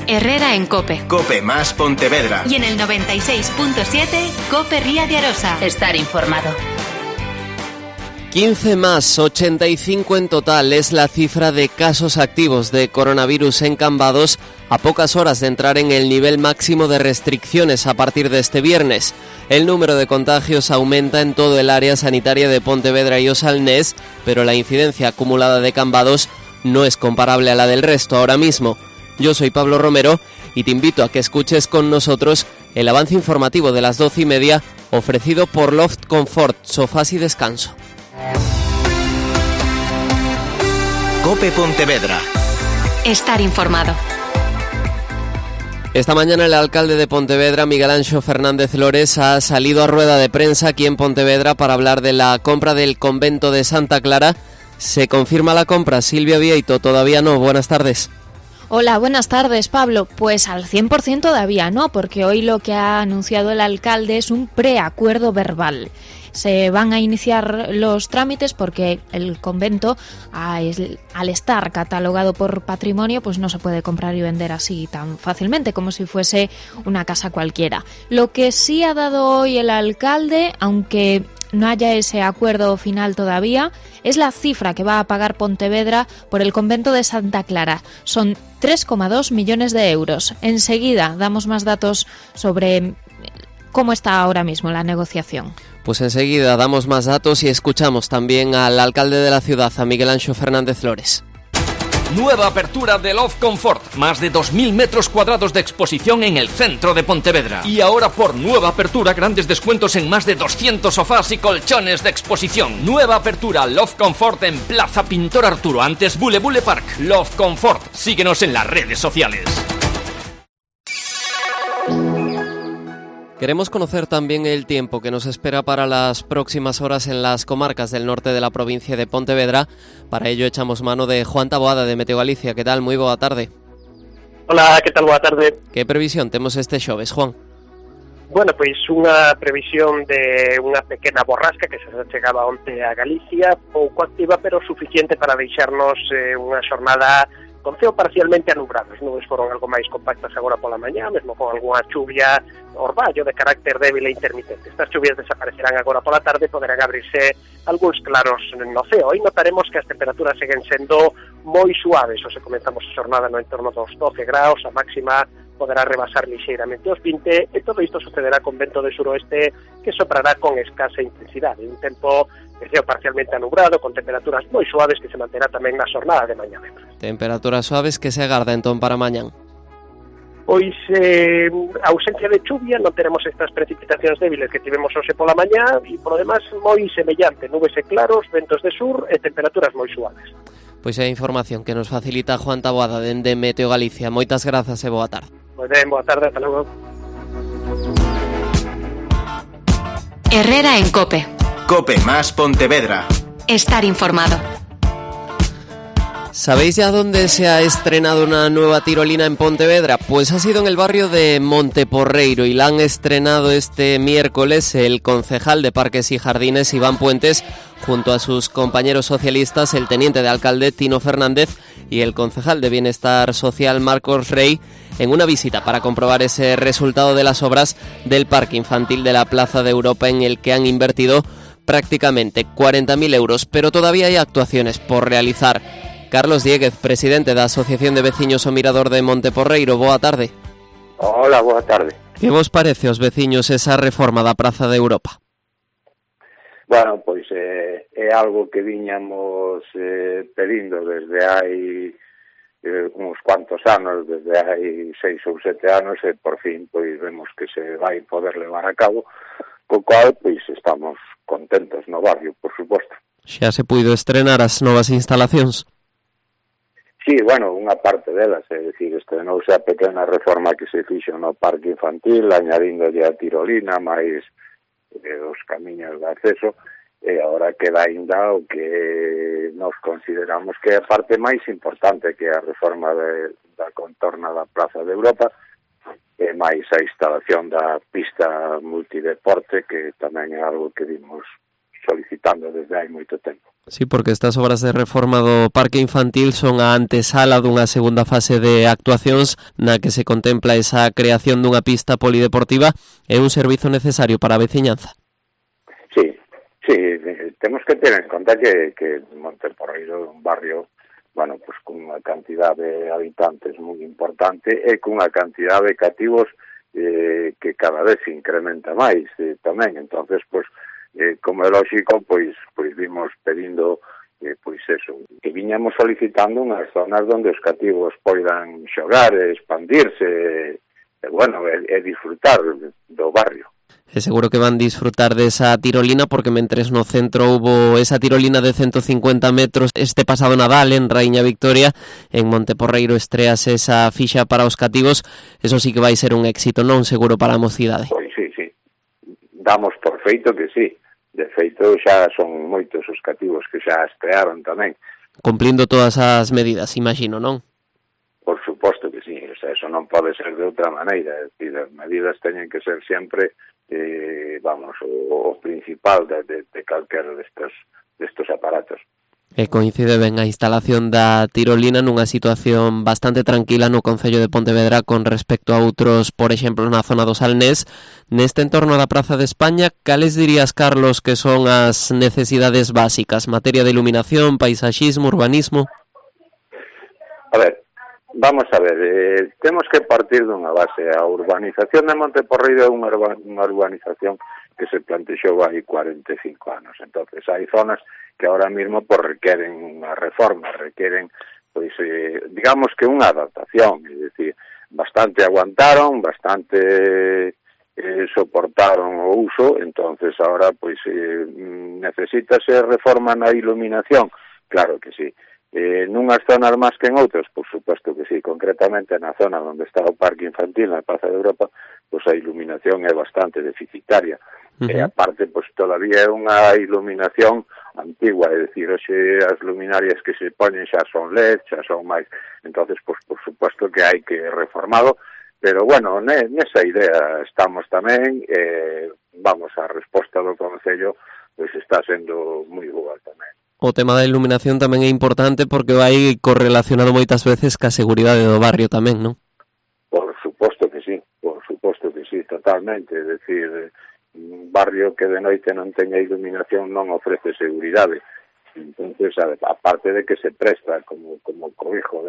Herrera en COPE. COPE más Pontevedra. Y en el 96.7, COPE Ría de Arosa. Estar informado. 15 más, 85 en total es la cifra de casos activos de coronavirus en Cambados a pocas horas de entrar en el nivel máximo de restricciones a partir de este viernes. El número de contagios aumenta en todo el área sanitaria de Pontevedra y Osalnés, pero la incidencia acumulada de Cambados no es comparable a la del resto ahora mismo. Yo soy Pablo Romero y te invito a que escuches con nosotros el avance informativo de las 12:30 ofrecido por Loft Comfort, sofás y descanso. COPE Pontevedra. Estar informado. Esta mañana el alcalde de Pontevedra, Miguel Anxo Fernández Lores, ha salido a rueda de prensa aquí en Pontevedra para hablar de la compra del convento de Santa Clara. ¿Se confirma la compra? Silvia Vieito, todavía no. Buenas tardes. Hola, buenas tardes, Pablo. Pues al 100% todavía no, porque hoy lo que ha anunciado el alcalde es un preacuerdo verbal. Se van a iniciar los trámites porque el convento, al estar catalogado por patrimonio, pues no se puede comprar y vender así tan fácilmente como si fuese una casa cualquiera. Lo que sí ha dado hoy el alcalde, aunque no haya ese acuerdo final todavía, es la cifra que va a pagar Pontevedra por el convento de Santa Clara. Son 3,2 millones de euros. Enseguida damos más datos sobre cómo está ahora mismo la negociación. Pues enseguida damos más datos y escuchamos también al alcalde de la ciudad, a Miguel Anxo Fernández Lores. Nueva apertura de Love Comfort, más de 2.000 metros cuadrados de exposición en el centro de Pontevedra. Y ahora por nueva apertura, grandes descuentos en más de 200 sofás y colchones de exposición. Nueva apertura Love Comfort en Plaza Pintor Arturo, antes Bule Park. Love Comfort, síguenos en las redes sociales. Queremos conocer también el tiempo que nos espera para las próximas horas en las comarcas del norte de la provincia de Pontevedra. Para ello echamos mano de Juan Taboada de Meteo Galicia. ¿Qué tal? Moi boa tarde. Hola, que tal? Boa tarde. Que previsión temos este xoves, Juan? Bueno, pois unha previsión de unha pequena borrasca que se chegaba onte a Galicia, pouco activa, pero suficiente para deixarnos unha xornada con ceo parcialmente anubrado. As nubes foron algo máis compactas agora pola mañá, mesmo con algunha chuvia orballo de carácter débil e intermitente. Estas chuvias desaparecerán agora pola tarde, poderán abrirse algúns claros no ceo. Hoy notaremos que as temperaturas seguen sendo moi suaves, ou se comenzamos a xornada no entorno dos 12 graus, a máxima poderá rebasar lixeiramente os 20, e todo isto sucederá con vento de suroeste que soprará con escasa intensidade. Un tempo de ceo parcialmente anubrado, con temperaturas moi suaves que se manterá tamén na xornada de mañá. Temperaturas suaves que se agarda entón para mañán. Pois ausencia de chuvia, non teremos estas precipitacións débiles que tivemos hoxe pola mañá, e polo demás moi semellante, nubes e claros, ventos de sur e temperaturas moi suaves. Pois é a información que nos facilita Juan Taboada dende Meteo Galicia. Moitas grazas e boa tarde. Moi ben, boa tarde, ata logo. Herrera en COPE. COPE más Pontevedra. Estar informado. ¿Sabéis ya dónde se ha estrenado una nueva tirolina en Pontevedra? Pues ha sido en el barrio de Monteporreiro y la han estrenado este miércoles el concejal de Parques y Jardines, Iván Puentes, junto a sus compañeros socialistas, el teniente de alcalde, Tino Fernández, y el concejal de Bienestar Social, Marcos Rey, en una visita para comprobar ese resultado de las obras del Parque Infantil de la Plaza de Europa, en el que han invertido prácticamente 40.000 euros, pero todavía hay actuaciones por realizar. Carlos Dieguez, presidente da Asociación de Veciños O Mirador de Monteporreiro, boa tarde. Hola, boa tarde. Que vos parece aos veciños esa reforma da Praza de Europa? Bueno, pois é algo que viñamos pedindo desde hai uns cuantos anos, desde hai 6 ou 7 anos, e por fin pois vemos que se vai poder levar a cabo, co cual pois estamos contentos no barrio, por suposto. Xa se puido estrenar as novas instalacións? Sí, bueno, unha parte delas, é dicir, estrenouse a pequena reforma que se fixo no parque infantil, añadíndolle a tirolina, máis os camiños de acceso, e agora queda ainda o que nos consideramos que é a parte máis importante, que é a reforma da contorna da Praza de Europa, e máis a instalación da pista multideporte, que tamén é algo que vimos solicitando desde hai moito tempo. Sí, porque estas obras de reforma do parque infantil son a antesala dunha segunda fase de actuacións na que se contempla esa creación dunha pista polideportiva e un servizo necesario para a veciñanza. Sí, temos que ter en conta que Monteporreiro é un barrio, bueno, pues con unha cantidad de habitantes moi importante e con unha cantidad de cativos que cada vez se incrementa máis tamén. Entonces, pues, como é lógico, pois vimos pedindo pois eso, que viñamos solicitando unhas zonas onde os cativos poidan xogar, expandirse, e disfrutar do barrio. E seguro que van disfrutar desa tirolina porque mentres no centro hubo esa tirolina de 150 metros este pasado Nadal en Raíña Victoria, en Monteporreiro estrease esa fixa para os cativos. Eso sí que vai ser un éxito, non seguro para a mocidade. Pois sí, damos por feito que sí. De feito, xa son moitos os cativos que xa estrearon tamén. Cumplindo todas as medidas, imagino, non? Por suposto que sí, o sea, eso non pode ser de outra maneira. É dicir, as medidas teñen que ser sempre, o principal de calquer destos aparatos. E coincide ben a instalación da tirolina nunha situación bastante tranquila no concello de Pontevedra con respecto a outros, por exemplo, na zona do Salnés. Neste entorno da Praza de España, cales dirías, Carlos, que son as necesidades básicas? Materia de iluminación, paisaxismo, urbanismo? A ver, vamos a ver, temos que partir dunha base. A urbanización de Monteporreiro é unha urbanización que se plantexou hai 45 anos. Entonces, hai zonas que ahora mismo pues requieren unha reforma, requieren, pois, digamos que unha adaptación, é dicir, bastante aguantaron, bastante soportaron o uso, entonces ahora, pois, necesítase reforma na iluminación, claro que sí. Nunhas zonas máis que en outras, por suposto que sí, concretamente na zona onde está o parque infantil, na Praza de Europa, pois a iluminación é bastante deficitaria. E aparte, pois todavía é unha iluminación antigua, é dicir, hoxe as luminarias que se poñen xa son LED, xa son máis, entonces, pois por suposto que hai que reformado, pero bueno, nesa idea estamos tamén, a resposta do Concello, pois está sendo moi boa tamén. O tema da iluminación tamén é importante porque vai correlacionado moitas veces ca seguridade do barrio tamén, non? Por suposto que sí, totalmente, é dicir, un barrio que de noite non teña iluminación non ofrece seguridade. Entonces, aparte de que se presta como cobijo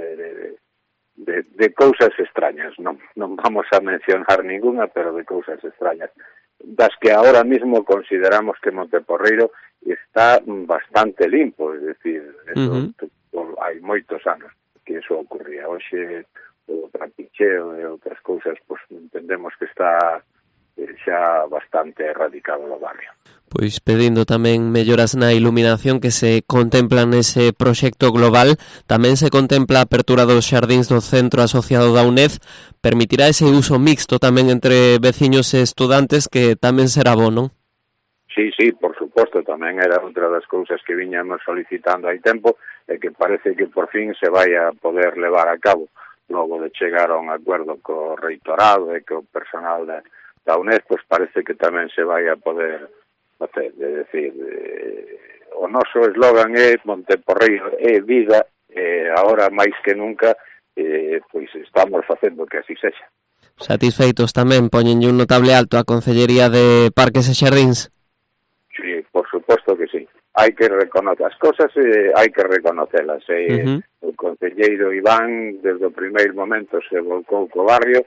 de cousas extrañas, non vamos a mencionar ninguna, pero de cousas extrañas, das que ahora mismo consideramos que Monteporreiro está bastante limpo, é dicir, hai moitos anos que eso ocurría. Hoxe o trapicheo e outras cousas, pois entendemos que está xa bastante erradicado no barrio. Pois pedindo tamén melloras na iluminación que se contemplan nese proxecto global. Tamén se contempla a apertura dos xardíns do centro asociado da UNED. Permitirá ese uso mixto tamén entre veciños e estudantes que tamén será bo, non? Sí, por suposto, tamén era outra das cousas que viñamos solicitando hai tempo e que parece que por fin se vai a poder levar a cabo. Logo de chegar a un acordo co reitorado e co personal da UNED, pois parece que tamén se vai a poder facer, é dicir, o noso eslogan é Monteporreiro é vida, e agora máis que nunca pois estamos facendo que así sexa. Satisfeitos tamén, poñenlle un notable alto a Concellería de Parques e Xardíns? Sí, por suposto que sí. Hai que reconocer as cosas, hai que reconocelas. O concelleiro Iván, desde o primeiro momento, se volcou co barrio,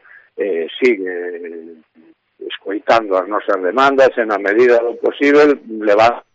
sigue escoitando as nosas demandas e na medida do posible levar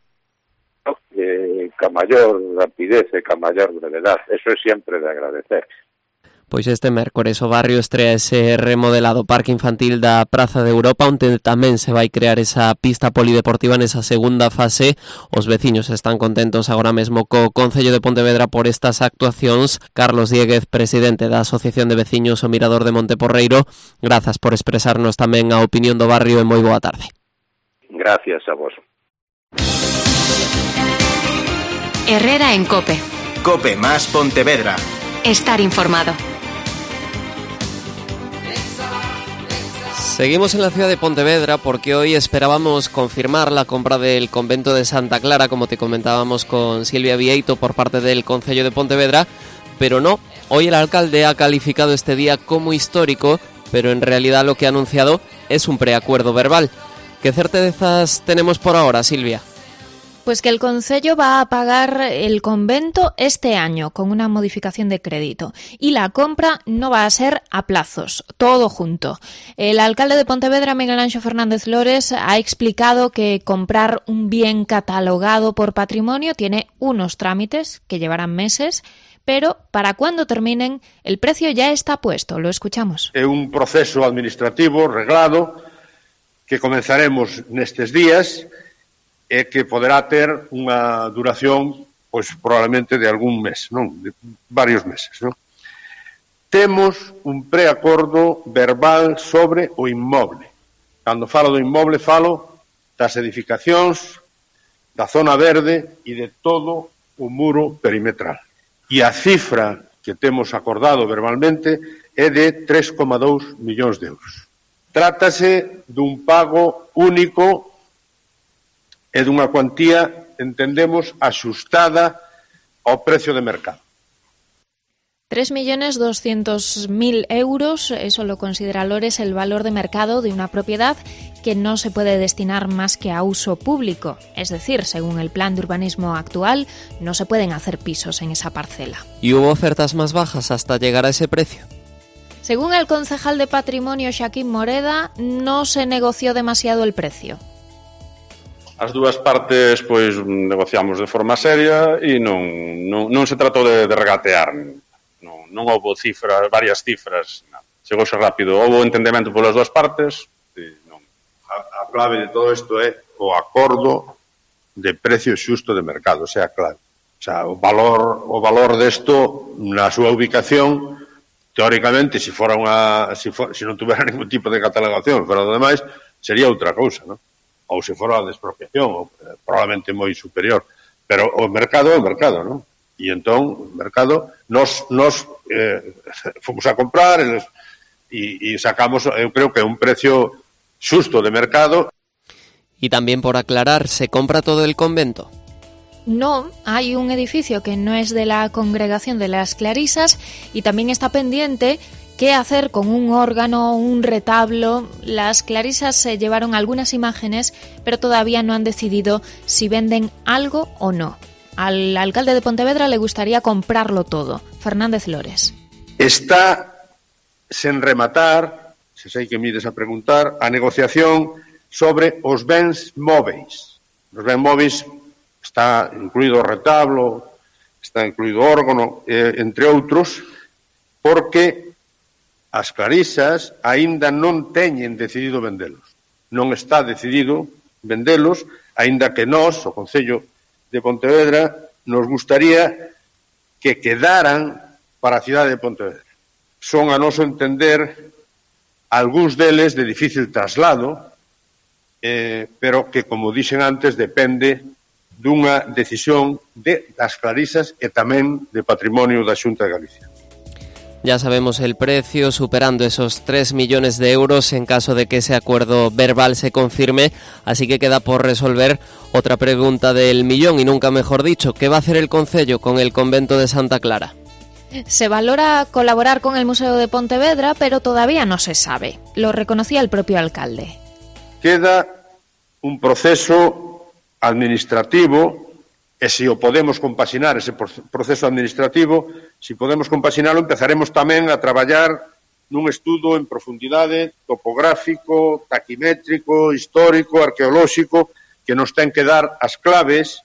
ca maior rapidez e ca maior brevedade. Eso é sempre de agradecer. Pois este mércores o barrio estrea ese remodelado parque infantil da Praza de Europa, onde tamén se vai crear esa pista polideportiva nesa segunda fase. Os veciños están contentos agora mesmo co Concello de Pontevedra por estas actuacións. Carlos Dieguez, presidente da Asociación de Veciños O Mirador de Monteporreiro, grazas por expresarnos tamén a opinión do barrio e moi boa tarde. Gracias a vos. Herrera en COPE. COPE más Pontevedra. Estar informado. Seguimos en la ciudad de Pontevedra porque hoy esperábamos confirmar la compra del convento de Santa Clara, como te comentábamos con Silvia Vieito por parte del Concello de Pontevedra, pero no. Hoy el alcalde ha calificado este día como histórico, pero en realidad lo que ha anunciado es un preacuerdo verbal. ¿Qué certezas tenemos por ahora, Silvia? Pues que el Concello va a pagar el convento este año con una modificación de crédito y la compra no va a ser a plazos, todo junto. El alcalde de Pontevedra, Miguel Anxo Fernández Lores, ha explicado que comprar un bien catalogado por patrimonio tiene unos trámites que llevarán meses, pero para cuando terminen el precio ya está puesto. Lo escuchamos. É un proceso administrativo reglado que comenzaremos nestes días e que poderá ter unha duración, pois probablemente de algún mes, non? De varios meses, non? Temos un preacordo verbal sobre o inmoble. Cando falo do inmoble, falo das edificacións, da zona verde e de todo o muro perimetral. E a cifra que temos acordado verbalmente é de 3,2 millóns de euros. Trátase dun pago único e dunha cuantía, entendemos, axustada ao precio de mercado. 3.200.000 euros, eso lo considera Lores el valor de mercado de una propiedad que no se puede destinar más que a uso público. Es decir, según el plan de urbanismo actual, no se pueden hacer pisos en esa parcela. ¿Y hubo ofertas más bajas hasta llegar a ese precio? Según el concejal de Patrimonio, Xaquín Moreda, no se negoció demasiado el precio. As dúas partes pois negociamos de forma seria e non se tratou de regatear. Non houve cifras, varias cifras, chegouse rápido, houve entendemento polas dúas partes. Non. A clave de todo isto é o acordo de precio xusto de mercado, sea clave. O sea, o valor desto na súa ubicación, teóricamente, se non tuvera ningún tipo de catalogación, fora do demais, sería outra cousa, non? Ou se fora a despropiación, probablemente moi superior. Pero o mercado é o mercado, non? E entón, o mercado, nos fomos a comprar e sacamos, eu creo que un precio xusto de mercado. Y también por aclarar, ¿se compra todo el convento? No, hay un edificio que no es de la Congregación de las Clarisas y también está pendiente qué hacer con un órgano, un retablo. Las Clarisas se llevaron algunas imágenes, pero todavía no han decidido si venden algo o no. Al alcalde de Pontevedra le gustaría comprarlo todo. Fernández Lores. Está sen rematar, se sei que mides a preguntar, a negociación sobre os bens móveis. Os bens móveis está incluído o retablo, está incluído o órgano, entre outros, porque as Clarisas aínda non teñen decidido vendelos. Non está decidido vendelos, aínda que nós, o Concello de Pontevedra, nos gustaría que quedaran para a cidade de Pontevedra. Son, a noso entender, algúns deles de difícil traslado, pero que, como dixen antes, depende dunha decisión das Clarisas e tamén de Patrimonio da Xunta de Galicia. Ya sabemos el precio, superando esos 3 millones de euros en caso de que ese acuerdo verbal se confirme, así que queda por resolver otra pregunta del millón y nunca mejor dicho, ¿qué va a hacer el Concello con el convento de Santa Clara? Se valora colaborar con el Museo de Pontevedra, pero todavía no se sabe. Lo reconocía el propio alcalde. Queda un proceso administrativo e se o podemos compaxinar ese proceso administrativo, se podemos compaxinalo, empezaremos tamén a traballar nun estudo en profundidade topográfico, taquimétrico, histórico, arqueolóxico, que nos ten que dar as claves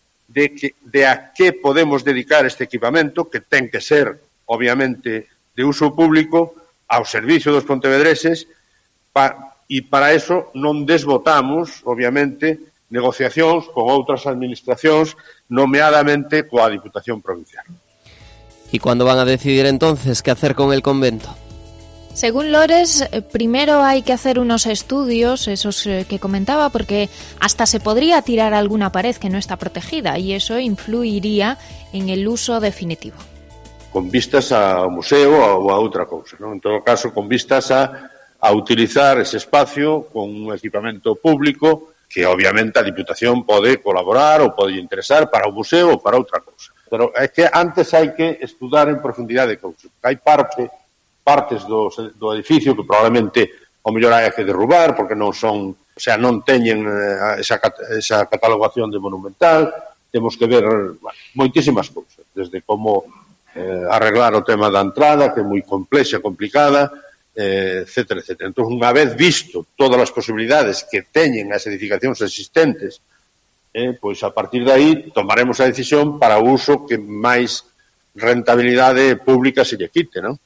de a que podemos dedicar este equipamento, que ten que ser, obviamente, de uso público, ao servicio dos pontevedreses, e para eso non desbotamos, obviamente, negociacións con outras administracións, nomeadamente coa Diputación Provincial. ¿Y cuándo van a decidir entonces qué hacer con el convento? Según Lores, primero hay que hacer unos estudios, esos que comentaba, porque hasta se podría tirar alguna pared que no está protegida y eso influiría en el uso definitivo. Con vistas ao museo ou a outra cousa, non? En todo caso, con vistas a a utilizar ese espacio con un equipamento público que obviamente a Diputación pode colaborar ou pode interesar para o museo ou para outra cousa. Pero é que antes hai que estudar en profundidade cousas. Hai partes do edificio que probablemente o mellor hai que derrubar porque non son, o sea, non teñen esa catalogación de monumental. Temos que ver moitísimas cousas, desde como arreglar o tema da entrada, que é moi complexa, complicada, etcétera, etcétera. Entón, unha vez visto todas as posibilidades que teñen as edificacións existentes, pois a partir de aí tomaremos a decisión para o uso que máis rentabilidade pública se lle quite, non?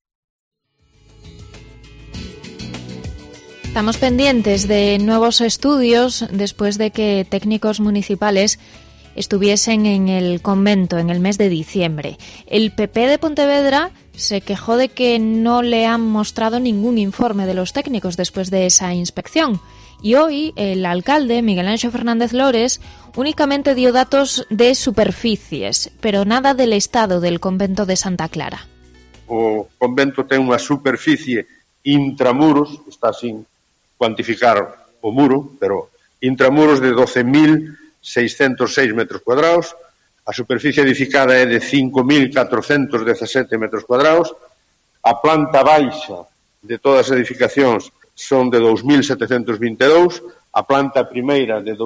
Estamos pendientes de nuevos estudios después de que técnicos municipales estuviesen en el convento en el mes de diciembre. El PP de Pontevedra se quejó de que no le han mostrado ningún informe de los técnicos después de esa inspección. Y hoy el alcalde, Miguel Anxo Fernández Lores, únicamente dio datos de superficies, pero nada del estado del convento de Santa Clara. O convento ten unha superficie intramuros, está sin cuantificar o muro, pero intramuros de 12.606 metros cuadrados, a superficie edificada é de 5.417 metros cuadrados, a planta baixa de todas as edificacións son de 2.722, a planta primeira de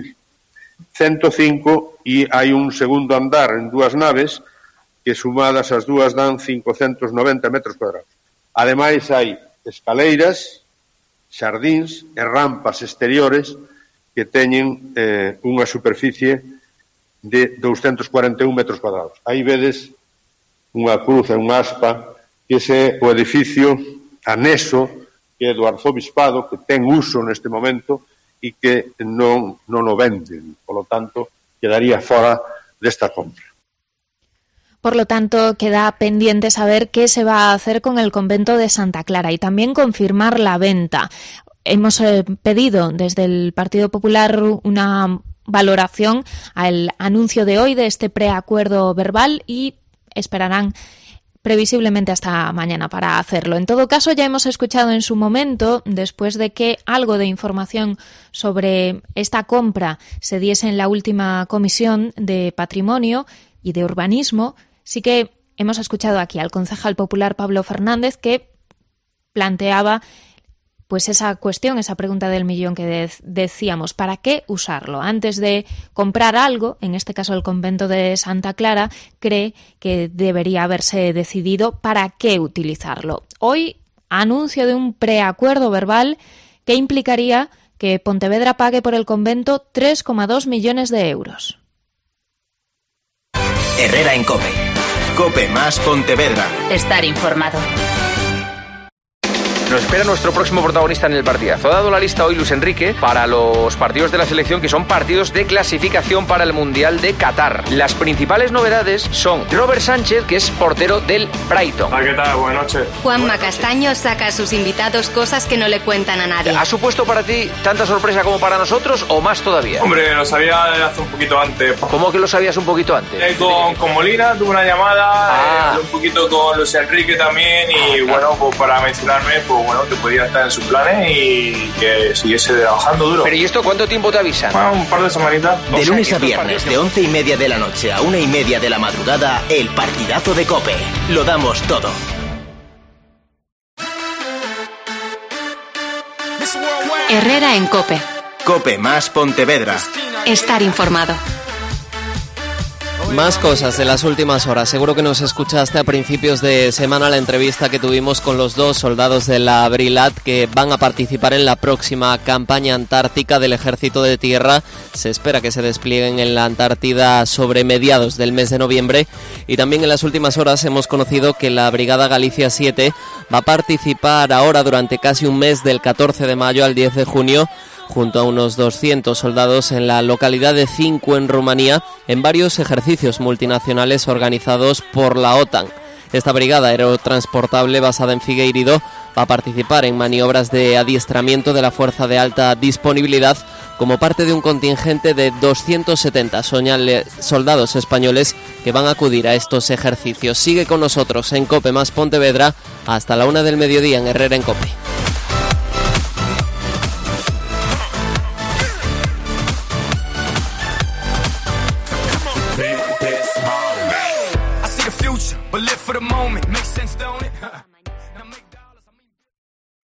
2.105 e hai un segundo andar en dúas naves que sumadas as dúas dan 590 metros cuadrados. Ademais hai escaleiras, xardíns e rampas exteriores que teñen unha superficie de 241 metros cuadrados. Aí vedes unha cruz e unha aspa que ese o edificio anexo que é do arzobispado, que ten uso neste momento e que non o venden. Por lo tanto, quedaría fora desta compra. Por lo tanto, queda pendiente saber qué se va a hacer con el convento de Santa Clara y también confirmar la venta. Hemos pedido desde el Partido Popular una valoración al anuncio de hoy de este preacuerdo verbal y esperarán previsiblemente hasta mañana para hacerlo. En todo caso, ya hemos escuchado en su momento, después de que algo de información sobre esta compra se diese en la última comisión de Patrimonio y de Urbanismo, sí que hemos escuchado aquí al concejal popular Pablo Fernández que planteaba pues esa cuestión, esa pregunta del millón que decíamos, ¿para qué usarlo? Antes de comprar algo, en este caso el convento de Santa Clara, cree que debería haberse decidido para qué utilizarlo. Hoy, anuncio de un preacuerdo verbal que implicaría que Pontevedra pague por el convento 3,2 millones de euros. Herrera en COPE. COPE más Pontevedra. Estar informado. Nos espera nuestro próximo protagonista en el partidazo. Ha dado la lista hoy Luis Enrique para los partidos de la selección que son partidos de clasificación para el Mundial de Qatar. Las principales novedades son Robert Sánchez, que es portero del Brighton. ¿Qué tal? Buenas noches. Juanma Castaño saca a sus invitados cosas que no le cuentan a nadie. ¿Ha supuesto para ti tanta sorpresa como para nosotros o más todavía? Hombre, lo sabía hace un poquito antes. ¿Cómo que lo sabías un poquito antes? Con Molina tuve una llamada, un poquito con Luis Enrique también y bueno, pues para mencionarme, pues bueno, que podía estar en sus planes y que siguiese trabajando duro. ¿Pero y esto cuánto tiempo te avisan? Bueno, un par de semanitas. De lunes a viernes, de 11:30 de la noche a 1:30 de la madrugada, el partidazo de COPE. Lo damos todo. Herrera en COPE. COPE más Pontevedra. Estar informado. Más cosas de las últimas horas. Seguro que nos escuchaste a principios de semana la entrevista que tuvimos con los 2 soldados de la Brilat que van a participar en la próxima campaña antártica del Ejército de Tierra. Se espera que se desplieguen en la Antártida sobre mediados del mes de noviembre. Y también en las últimas horas hemos conocido que la Brigada Galicia 7 va a participar ahora durante casi un mes, del 14 de mayo al 10 de junio, junto a unos 200 soldados en la localidad de Cincu, en Rumanía, en varios ejercicios multinacionales organizados por la OTAN. Esta brigada aerotransportable basada en Figueiredo va a participar en maniobras de adiestramiento de la Fuerza de Alta Disponibilidad como parte de un contingente de 270 soldados españoles que van a acudir a estos ejercicios. Sigue con nosotros en COPE más Pontevedra hasta la 1 del mediodía en Herrera en COPE. future, but live for the moment. Makes sense, don't it?